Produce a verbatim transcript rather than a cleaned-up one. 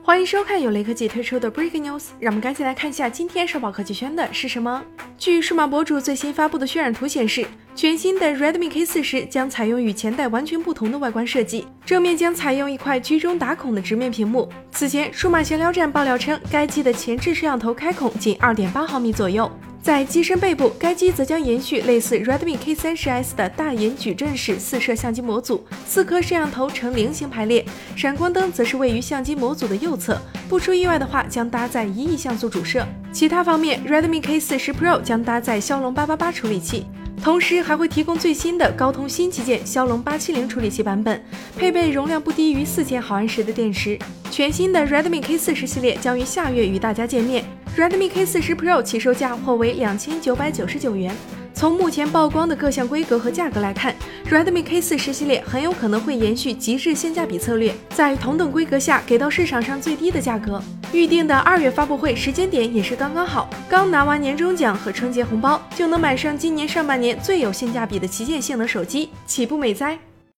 欢迎收看由雷科技推出的 Breaking News， 让我们赶紧来看一下今天首宝科技圈的是什么。据数码博主最新发布的渲染图显示，全新的 Redmi K 四十 将采用与前代完全不同的外观设计，正面将采用一块居中打孔的直面屏幕。此前，数码闲聊站爆料称，该机的前置摄像头开孔仅 二点八毫米左右。在机身背部，该机则将延续类似 Redmi K 三十 S 的大眼矩阵式四摄相机模组，四颗摄像头呈菱形排列，闪光灯则是位于相机模组的右侧。不出意外的话，将搭载一亿像素主摄。其他方面 ，Redmi K 四十 Pro 将搭载骁龙八八八处理器。同时还会提供最新的高通新旗舰骁龙八七零处理器版本，配备容量不低于四千毫安时的电池。全新的 Redmi K 四十 系列将于下月与大家见面。Redmi K 四十 Pro 起售价或为两千九百九十九元。从目前曝光的各项规格和价格来看 ，Redmi K 四十 系列很有可能会延续极致性价比策略，在同等规格下给到市场上最低的价格。预定的二月发布会时间点也是刚刚好，刚拿完年终奖和春节红包，就能买上今年上半年最有性价比的旗舰性能手机，岂不美哉？